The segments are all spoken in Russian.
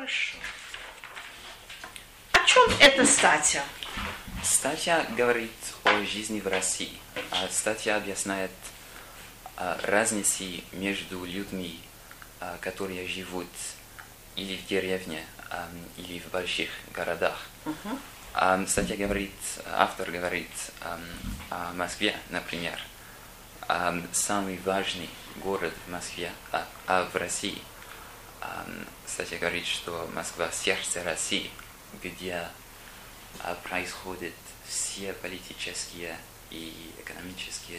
Хорошо. О чем эта статья? Статья говорит о жизни в России. Статья объясняет разницы между людьми, которые живут или в деревне, или в больших городах. Статья говорит, автор говорит о Москве, например. Самый важный город в Москве, в России. Статья говорит, что Москва – сердце России, где происходят все политические и экономические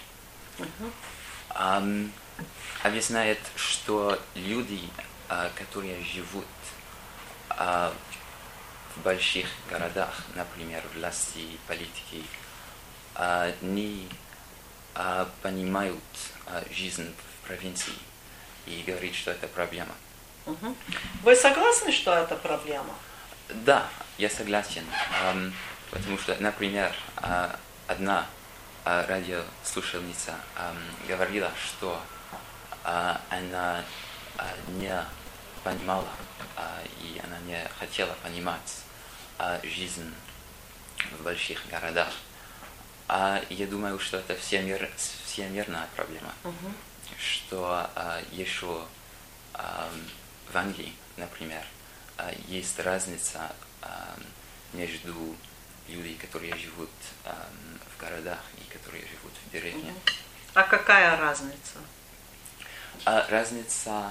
дела. Объясняет, что люди, которые живут в больших городах, например, власти и политики, не понимают жизнь в провинции и говорит, что это проблема. Вы согласны, что это проблема? Да, я согласен, потому что, например, одна радиослушательница говорила, что она не понимала и она не хотела понимать жизнь в больших городах. Я думаю, что это всемирная проблема, что еще в Англии, например, есть разница между людьми, которые живут в городах и которые живут в деревне. А какая разница? Разница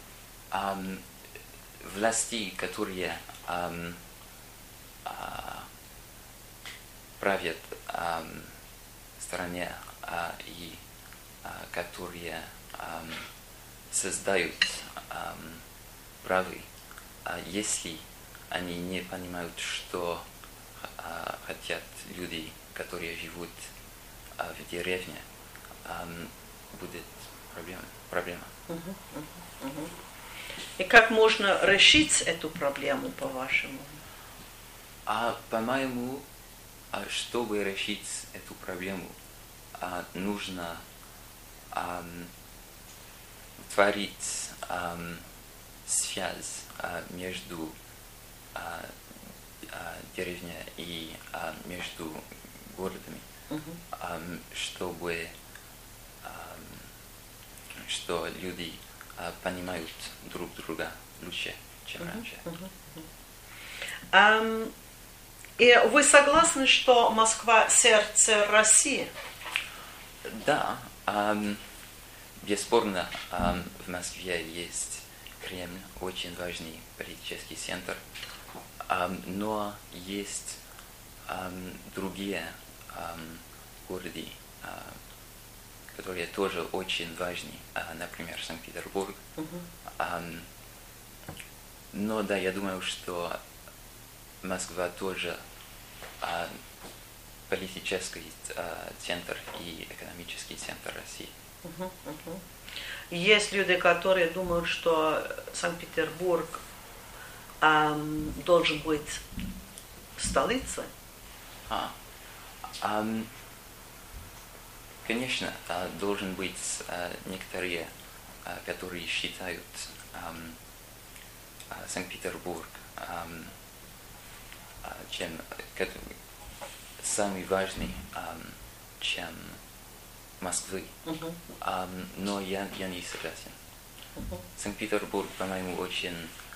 власти, которые правят стране и которые создают правы, если они не понимают, что хотят люди, которые живут в деревне, будет проблема. И как можно решить эту проблему, по-вашему? По-моему, чтобы решить эту проблему, нужно творить связь между деревней и между городами, что люди понимают друг друга лучше, чем раньше. И вы согласны, что Москва – сердце России? Да, бесспорно, в Москве есть Кремль, очень важный политический центр, но есть другие города, которые тоже очень важны, например, Санкт-Петербург. Но да, я думаю, что Москва тоже политический центр и экономический центр России. Есть люди, которые думают, что Санкт-Петербург должен быть столицей. Конечно, должен быть некоторые, которые считают Санкт-Петербург чем самый важный, чем Москвы. Но я не согласен. Санкт-Петербург, по-моему, очень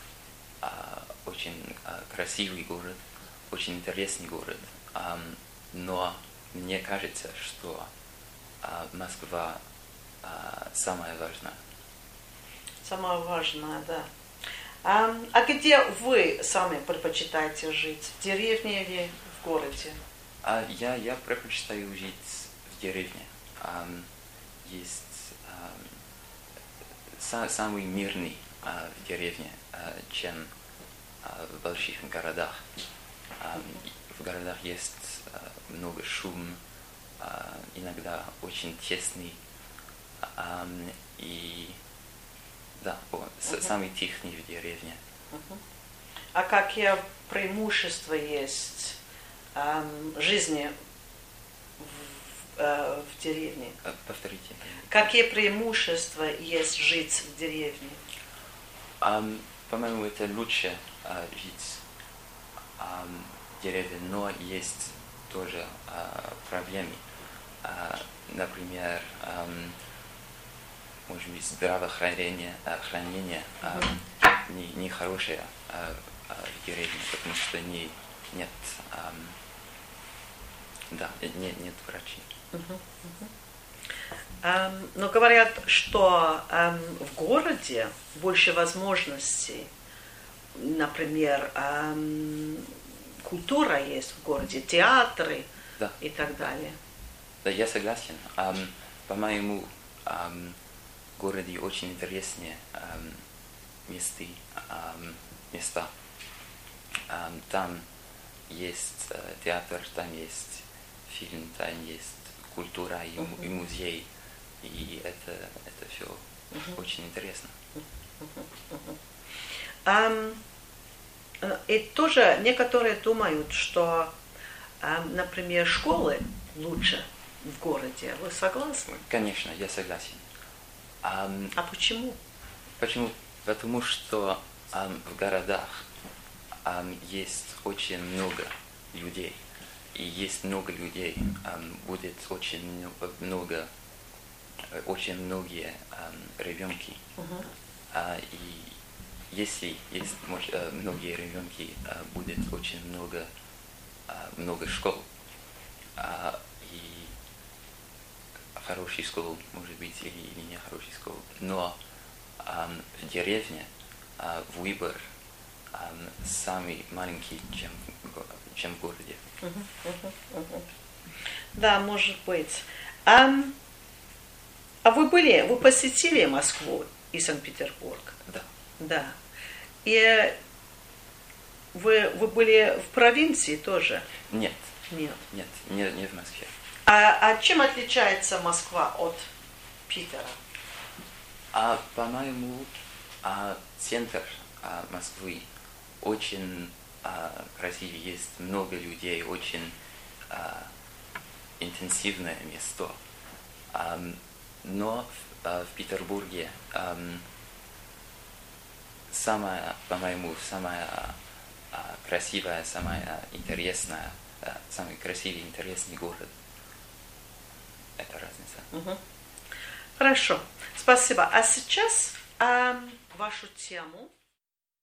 красивый город, очень интересный город. Но мне кажется, что Москва самая важная. Самая важная, да. А где вы сами предпочитаете жить? В деревне или в городе? Я предпочитаю жить в деревне. Есть самый мирный в деревне, чем в больших городах. В городах есть много шума, иногда очень тесный, и да, самый тихий в деревне. А какие преимущества есть жизни в деревне? Повторите. Какие преимущества есть жить в деревне? По-моему, это лучше жить деревья, но есть тоже проблемы. Например, может быть, здравоохранение не хорошее деревья, потому что нет врачей. Но говорят, что в городе больше возможностей. Например, культура есть в городе, театры и так далее. Да, я согласен. По-моему, в городе очень интересные места. Там есть театр, там есть фильм, там есть культура и музей. И это все очень интересно. И тоже некоторые думают, что, например, школы лучше в городе. Вы согласны? Конечно, я согласен. А почему? Почему? Потому что в городах есть очень много людей. И есть много людей, будет очень многие ребенки. И если есть многие ребенки, будет очень много школ. И хороший школ, может быть, или не хороший школ. Но в деревне выбор самый маленький, чем в городе. Да, может быть. А вы посетили Москву и Санкт-Петербург? Да. Да. И вы были в провинции тоже? Нет. Нет. Нет, не в Москве. А чем отличается Москва от Питера? По-моему, центр Москвы очень красивый, есть много людей, очень интенсивное место. Но в Петербурге по-моему, самая красивая, самая интересная, самый красивый, интересный город. Это разница. Хорошо, спасибо. А сейчас вашу тему